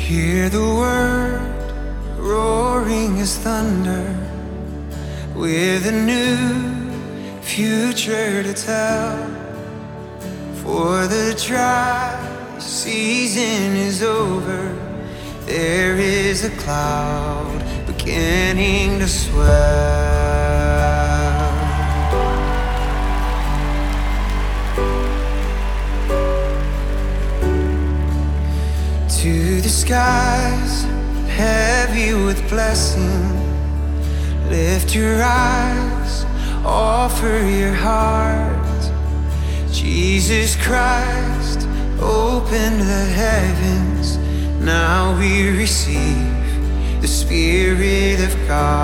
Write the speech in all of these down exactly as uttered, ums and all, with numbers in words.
Hear the word roaring as thunder, with a new future to tell. For the dry season is over, there is a cloud beginning to swell. To the skies, heavy with blessing, lift your eyes, offer your heart. Jesus Christ opened the heavens, now we receive the Spirit of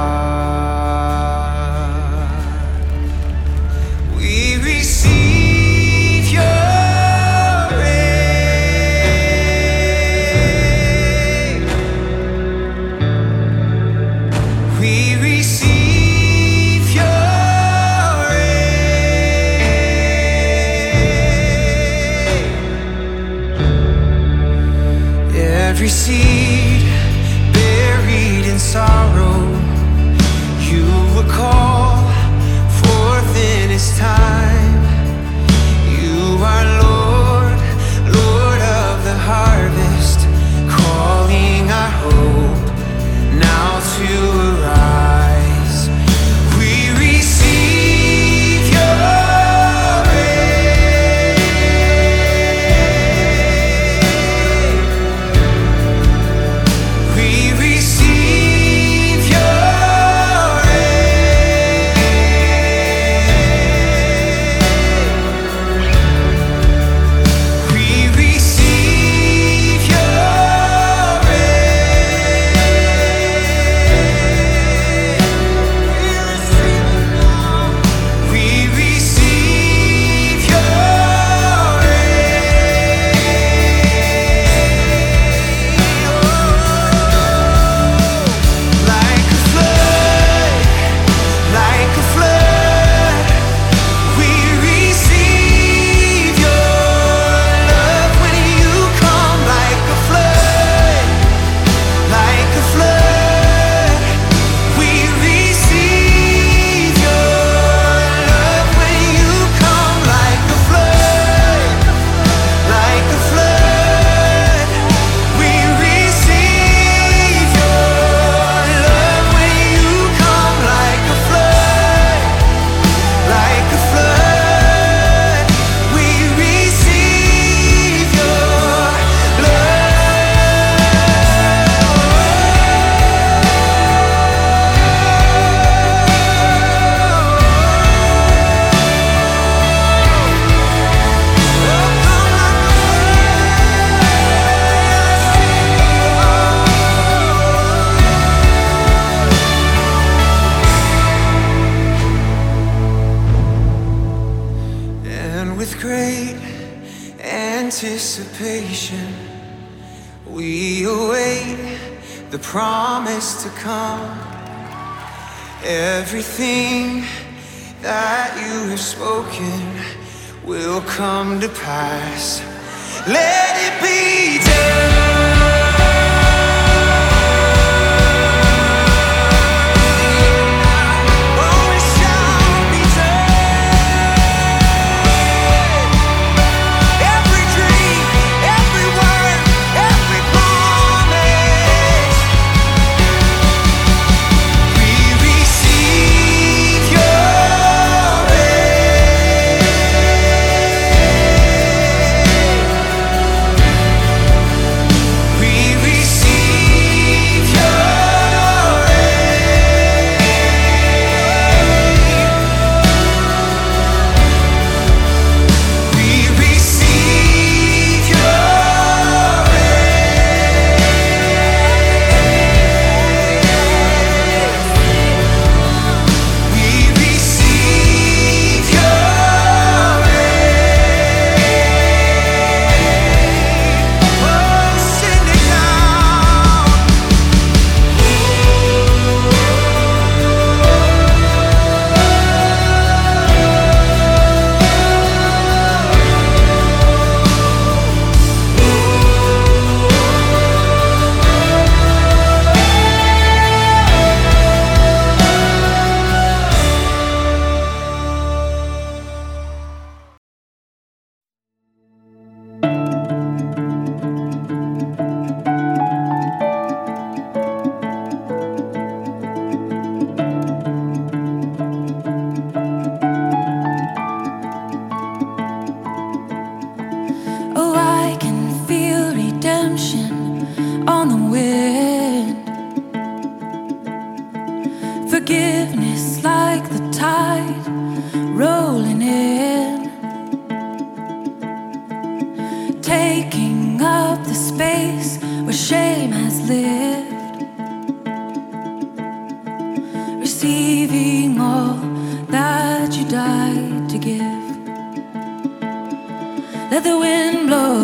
God. We receive your every seed buried in sorrow, you will call forth in His time. You are Lord, Lord of the harvest, calling our hope now to arise. We receive your great anticipation, we await the promise to come. Everything that you have spoken will come to pass. Let it be done. on the wind. Forgiveness like the tide rolling in, taking up the space where shame has lived, receiving all that you died to give. Let the wind blow,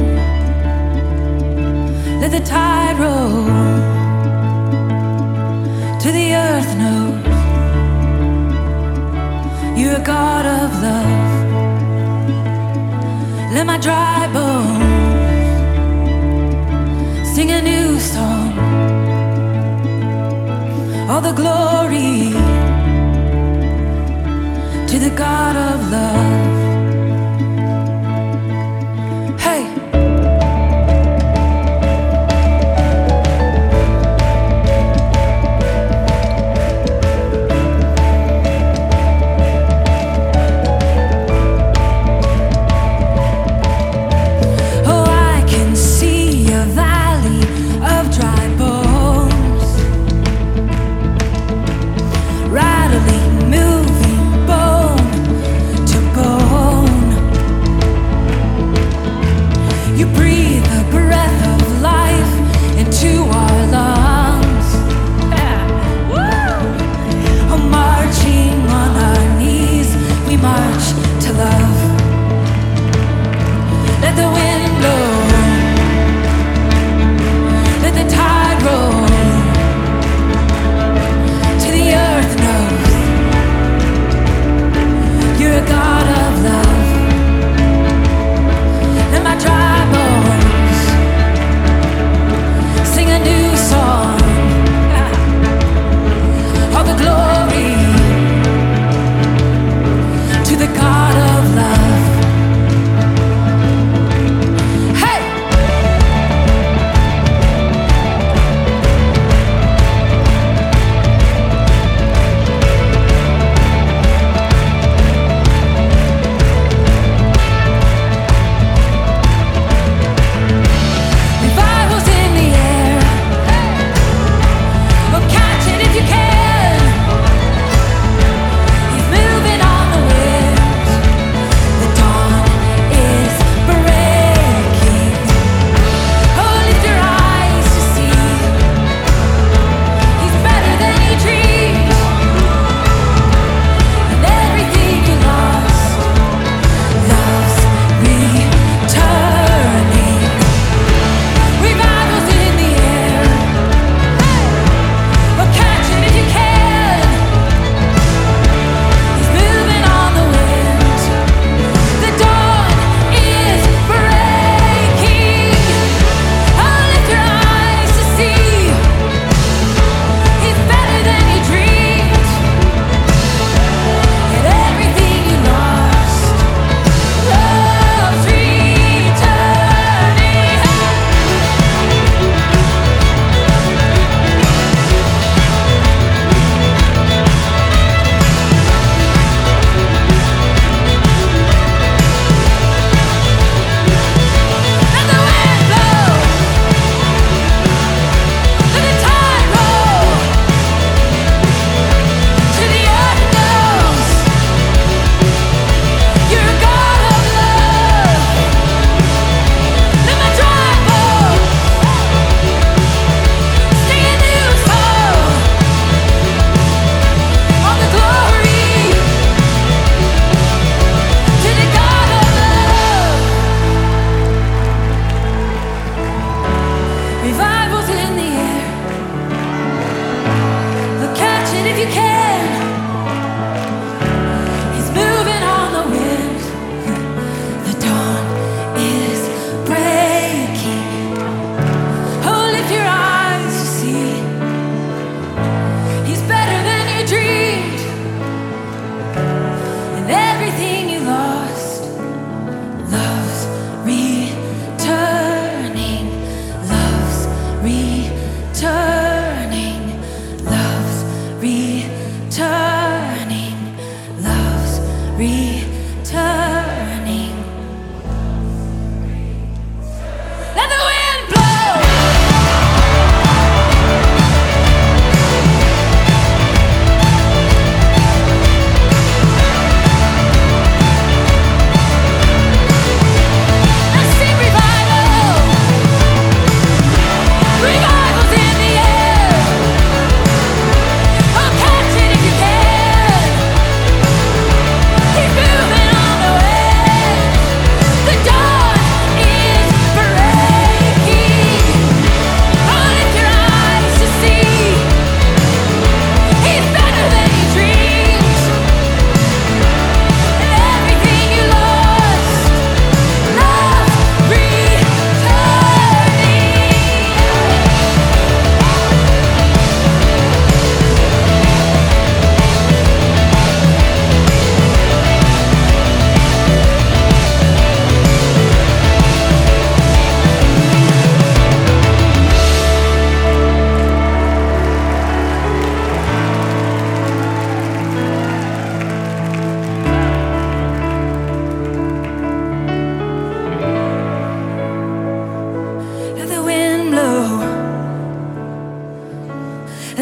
let the tide roll, to the earth knows you're a God of love. Let my dry bones sing a new song. All the glory to the God of love. Hey! Let the wind blow.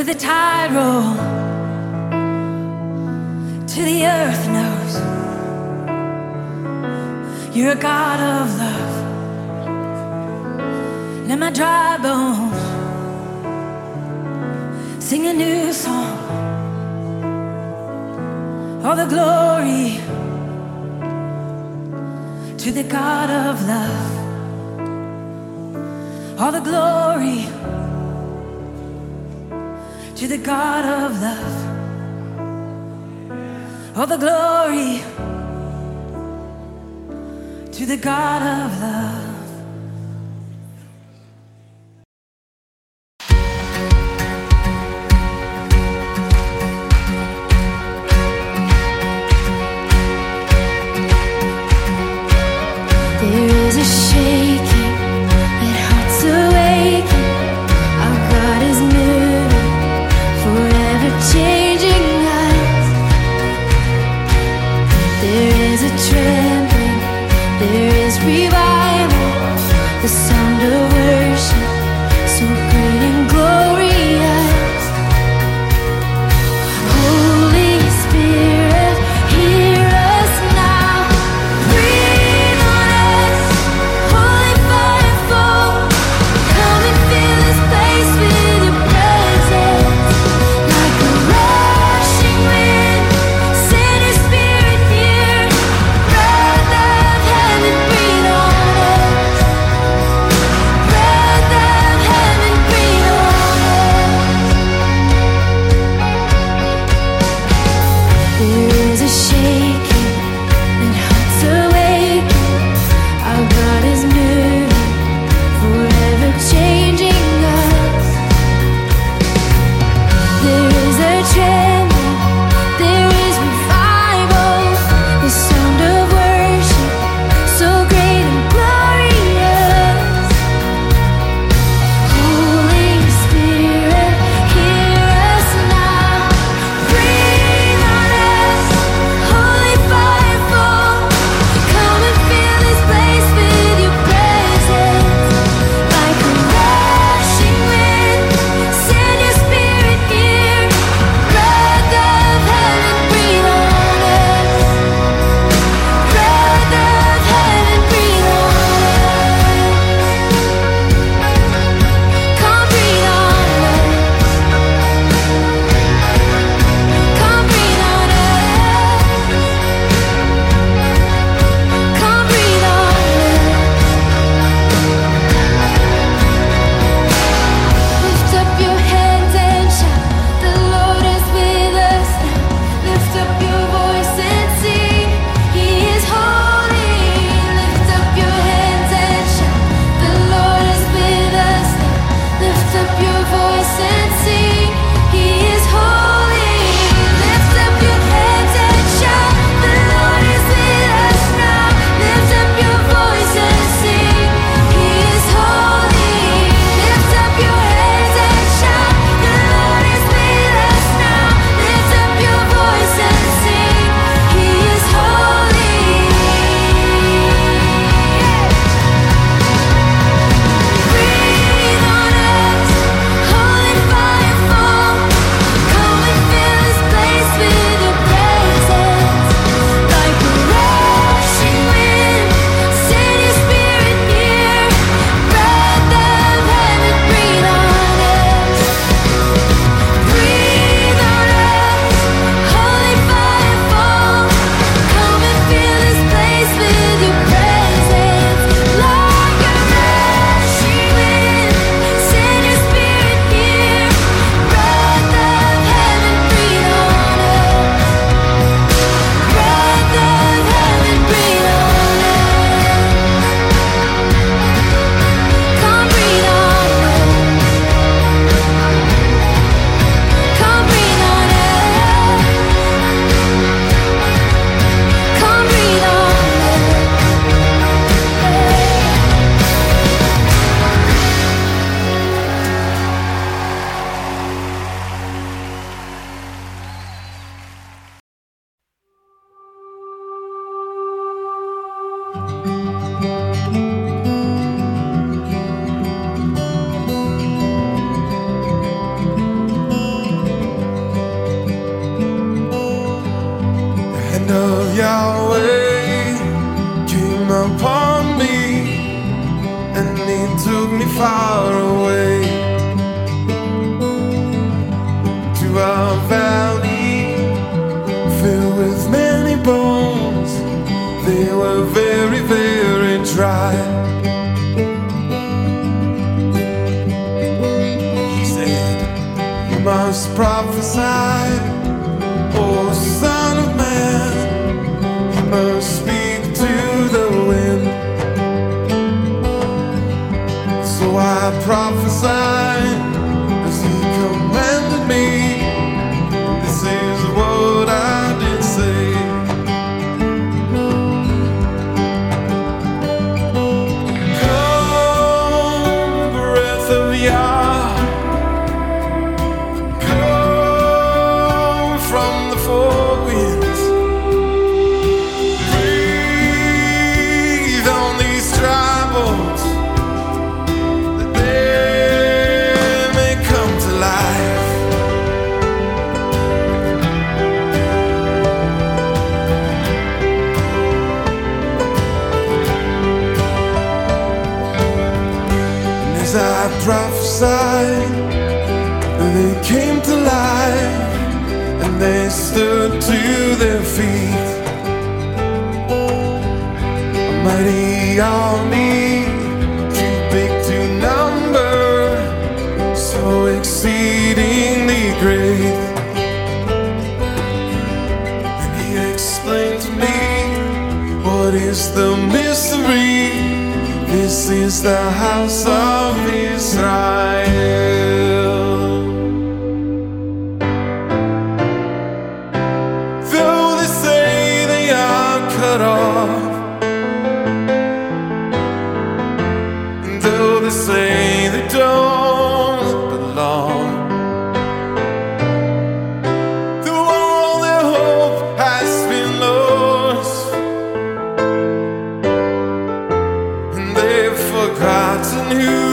the tide roll, to the earth knows you're a God of love. Let my dry bones sing a new song. All the glory to the God of love. All the glory to the God of love. All the glory to the God of love. There is a shaking that hearts awaken. Our God is moving, forever changing lives. There is a trembling, there is revival. far away to a valley filled with many bones. They were very, very dry. He said, "You must prophesy, oh Son of Man. You must speak to the wind." So I prophesied as he commanded me. This is what I did say. Come, breath of Yah, come from the four winds. Breathe on these dry bones, that they may come to life. And as I prophesied, they came to life, and they stood to their feet. A mighty army, too big to number, so exceedingly great. And he explained to me, what is the mystery? This is the house of Israel. Though they say they are cut off, and though they say they don't belong, though all their hope has been lost, and they've forgotten who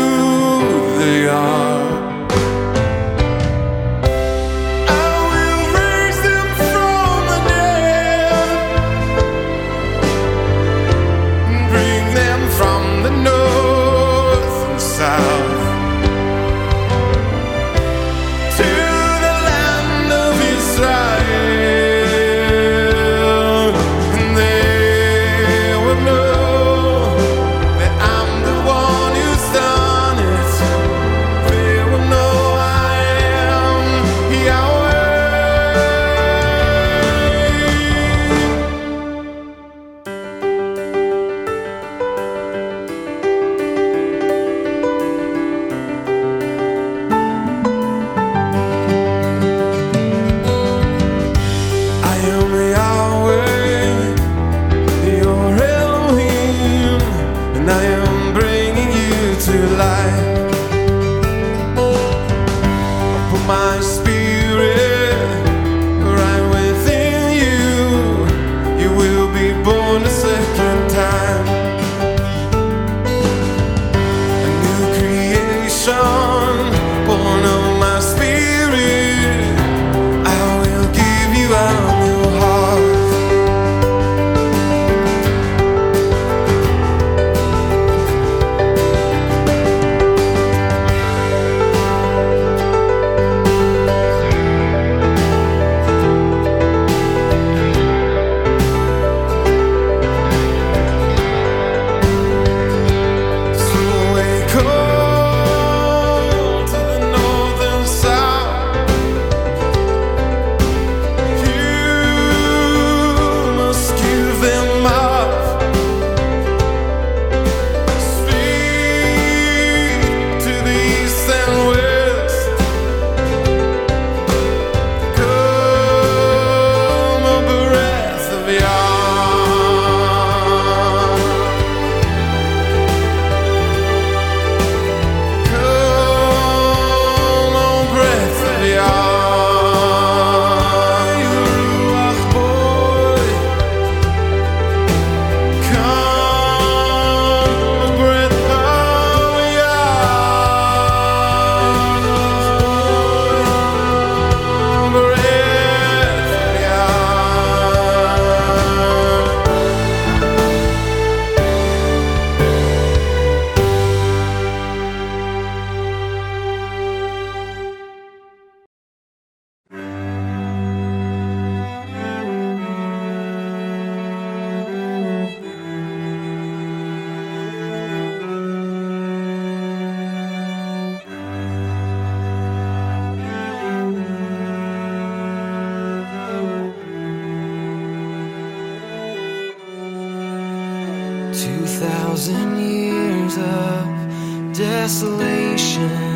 thousand years of desolation,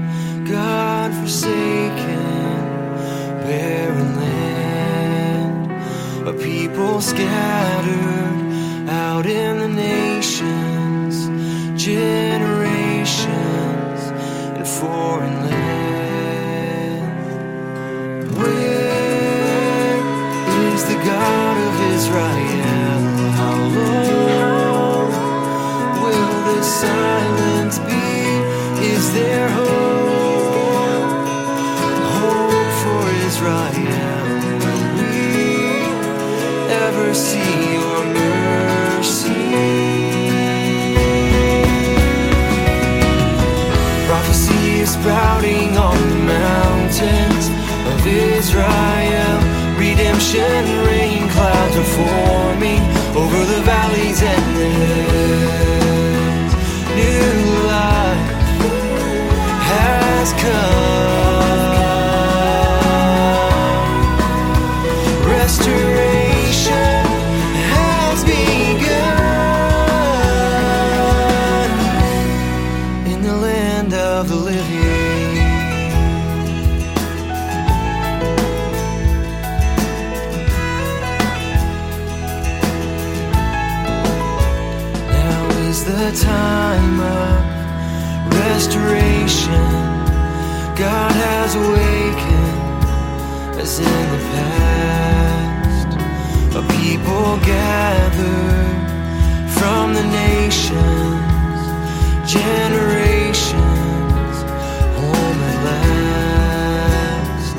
God-forsaken, barren land, a people scattered out in the nations, generations in foreign land. Where is the God of Israel? How long will this silence be? Is there hope, hope for Israel? Will we ever see your mercy? Prophecy is sprouting on the mountains of Israel. Redemption rain clouds are forming over the valleys and the hills. New life has come. Restoration has begun in the land of the living. Now is the time of restoration. God has awakened as in the past, a people gathered from the nations, generations, home at last.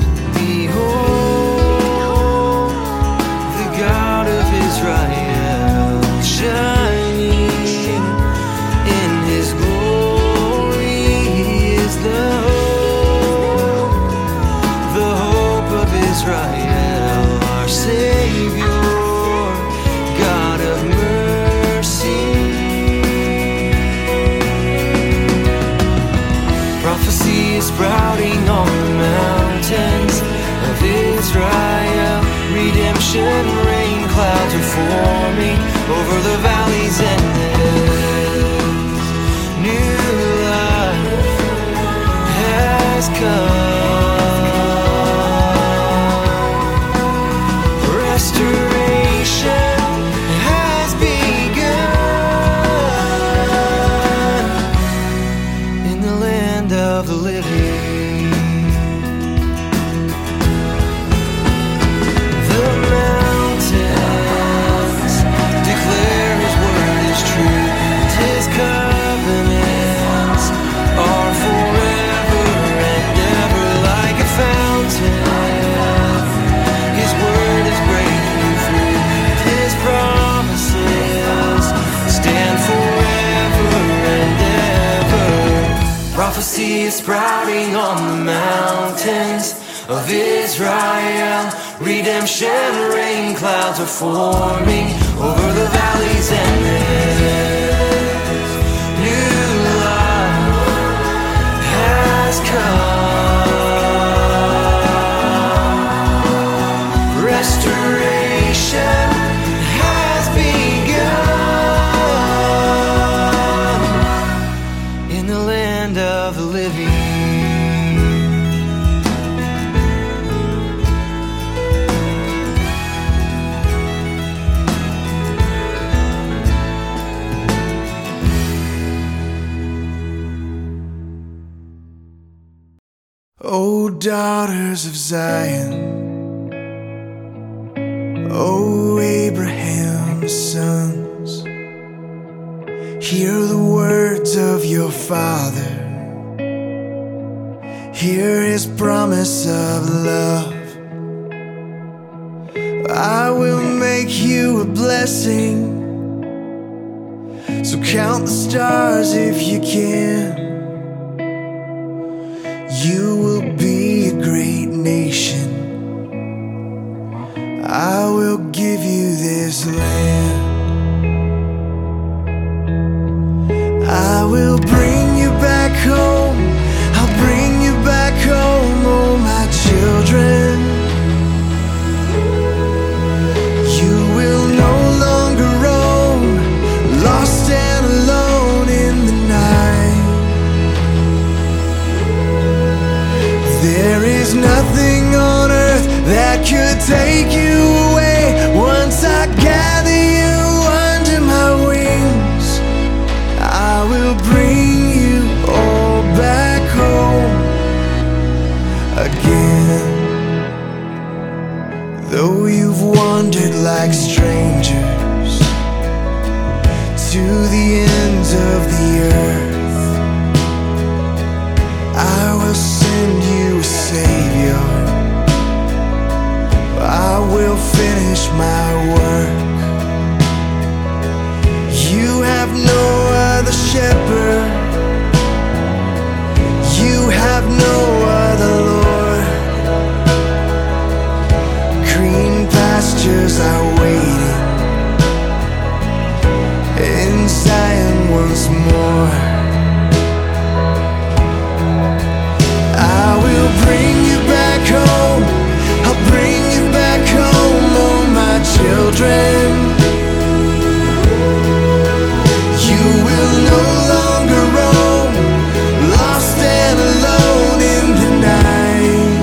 Behold, the God of Israel shining in his glory. He is the hope, the hope of Israel, our Savior, God of mercy. Prophecy is sprouting on the mountains of Israel. Redemption rain clouds are forming over the valleys and the hills. New life has come. Restoration has begun in the land of the living. The mountains declare his word is true, and his covenants are forever and ever. Like a fountain, his word is breaking through, and his promises stand forever and ever. Prophecy is sprouting on the mountains of Israel. Redemption rain clouds are forming over the valleys and the hills. New life has come. Restoration has begun in the land of the living. O daughters of Zion, O Abraham's sons, hear the words of your father, hear his promise of love. I will make you a blessing, so count the stars if you can. You will be a great nation. I will give you this land. I will bring you back home. I'll bring you back home, oh my children. You will no longer roam, lost and There is nothing on earth that could take you away. Once I gather you under my wings, I will bring you all back home again. Though you've wandered like strangers to the ends of the earth, I will send you a Savior. I will finish my work. You have no other shepherd, you have no other Lord. Green pastures are waiting in Zion once more. I will bring you back home, I'll bring you back home, oh my children. You will no longer roam, lost and alone in the night.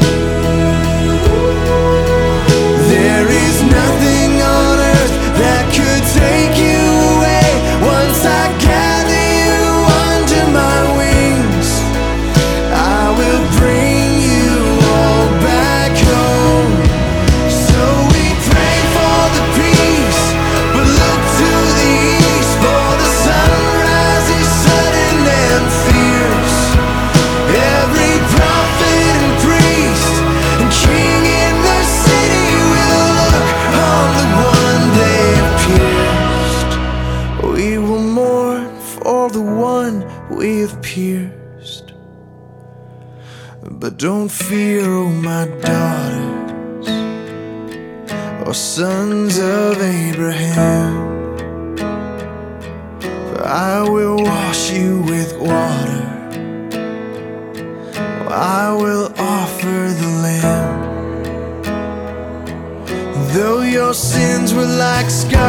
There is nothing on earth that could take you away. Once I gather you under my wings, I will bring you all back home. So we pray for the peace, but look to the east, for the sunrise is sudden and fierce. Every prophet and priest and king in the city will look on the one they've pierced. We will mourn for the one we have pierced. But don't fear, oh my daughters, or sons of Abraham, for I will wash you with water, I will offer the Lamb. Though your sins were like sky